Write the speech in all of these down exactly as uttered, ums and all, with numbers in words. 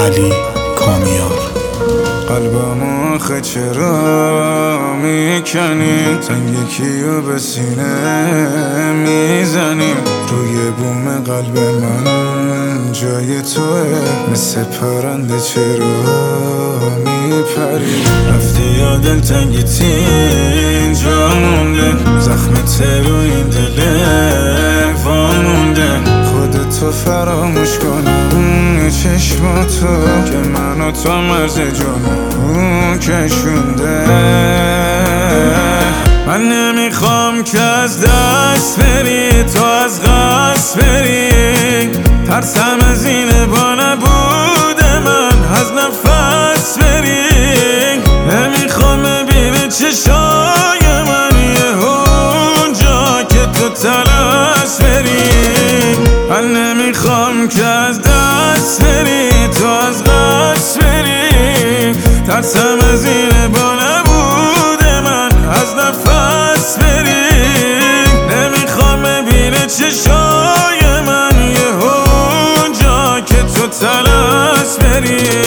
علی کامیار. قلبم آخه چرا میکنی؟ تنگ کیو به سینه میزنی؟ روی بوم قلب من جای توه، مثل پرنده چرا میپری؟ رفتی یا دل تنگیتی اینجا مونده، زخمت رو این دل وامونده. خودتو فراموش کنم چشماتو که منو تا مرز جنون کشونده. من نمیخوام که از دست بری، تو از قصد بری. ترسم از اینه با نبود من از نفس بری. نمیخوام ببینی چشای من یه اونجا که تو تلاش بری. من نمیخوام که از دست بری، تو از قصد بری. ترسم از اینه با نبود من از نفس بری. نمیخوام ببینه چشای من یه اونجا که تو تلاش بری.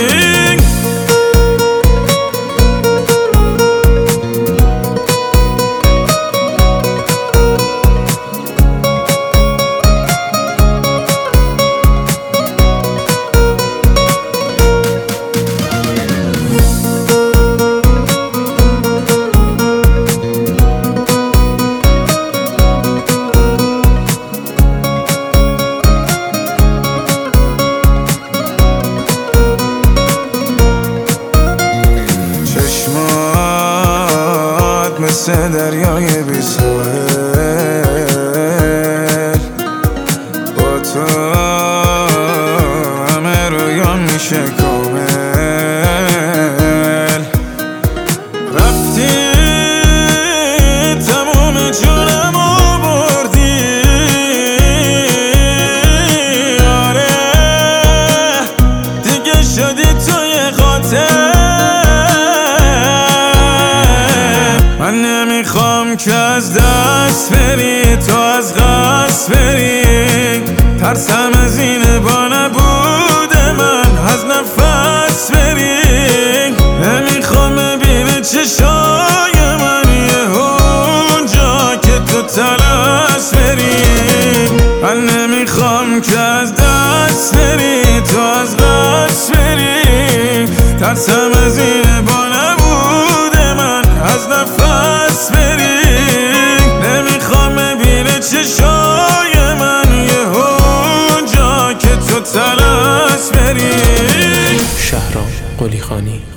مثل دریای بی ساحل با تو همه رویان میشه کامل. رفتی تموم جونمو بردی، آره دیگه شدی توی قاتل. من نمیخوام که از دست بری، تو از قصد بری. ترسم از اینه با نبود من از نفس بری. نمیخوام ببینی چشای من یه اونجا که تو تلاش بری. من نمیخوام که از دست بری، تو از قصد بری. ترسم از اینه با نبود من از نفس بری. نمیخوام ببینه چشای من یه اونجا که تو تلاش بری. شهرام قلی خانی.